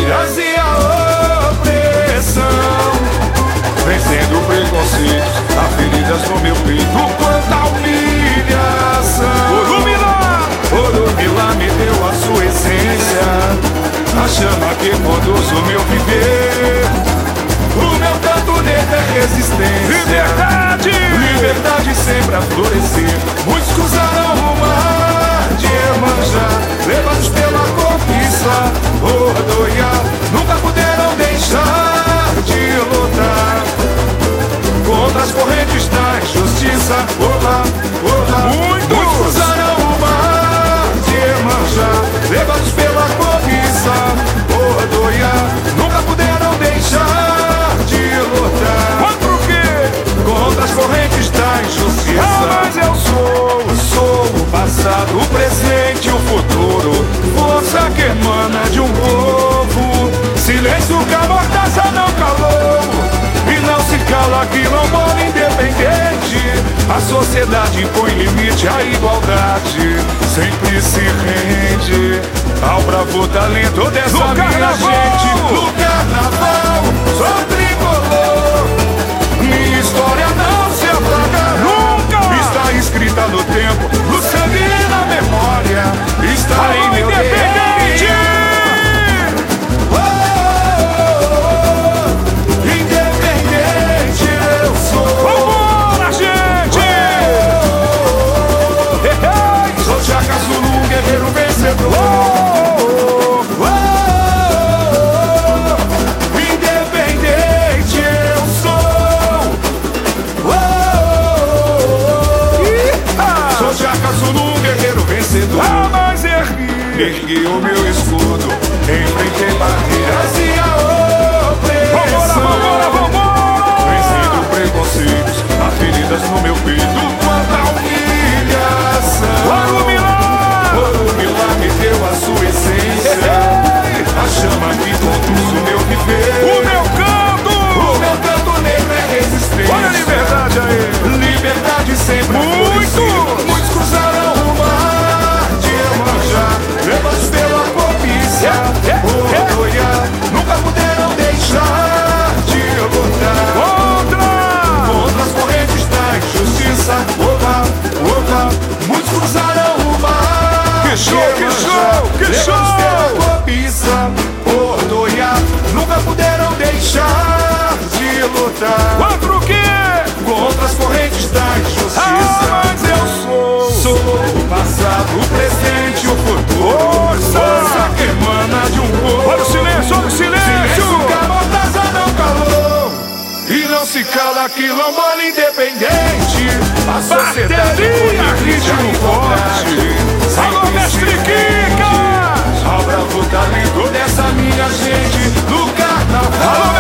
mentiras e a opressão, vencendo preconceitos, há feridas no meu peito, quanta humilhação. Orumilá me deu a sua essência, a chama que conduz o meu viver. O meu canto negro é resistência, liberdade, liberdade sempre a florescer. Muitos cruzaram o mar de Iemanjá, levados pela cobiça, Odoiá, nunca puderam deixar de lutar contra as correntes da injustiça. Olá, olá. Muitos cruzaram o mar de Iemanjá, levados pela cobiça, Odoiá, nunca puderam deixar de lutar contra as correntes da injustiça. Mas eu sou o passado, o presente e o futuro, força que emana de um povo. Silêncio que a mordaça não calou e não se cala quilombola independente. A sociedade impõe limite à igualdade, sempre se rende ao bravo talento dessa minha gente. No carnaval, sou tricolor, minha história não se apagará. Nunca! Está escrita no tempo, no sangue e na memória, está em meu DNA. Independente eu sou. Vambora, gente! Sou Chaka Zulu, guerreiro vencedor. Independente eu sou. Sou Chaka Zulu, guerreiro vencedor. Mas ergui o meu escudo, enfrentei barreiras e a opressão. Vencendo preconceitos, há feridas no meu peito, quanta humilhação. Orumilá me deu a sua essência, a chama que conduz o meu viver. O meu canto negro é resistência. Olha a liberdade aí. Liberdade sempre. Muitos cruzaram o mar de Iemanjá, levados pela cobiça, Odoiá, nunca puderam deixar de lutar contra as correntes da injustiça. Oba, muitos cruzaram o mar de Iemanjá, levados pela cobiça, Odoiá, nunca puderam deixar de lutar contra as correntes da injustiça. Mas eu sou o passado, o presente e o futuro, força que emana de um povo. Olha o silêncio, silêncio que a mordaça não calou e não se cala quilombola independente. A sociedade põe ritmo forte. Alô, mestre Kika! Ao bravo talento dessa minha gente no carnaval.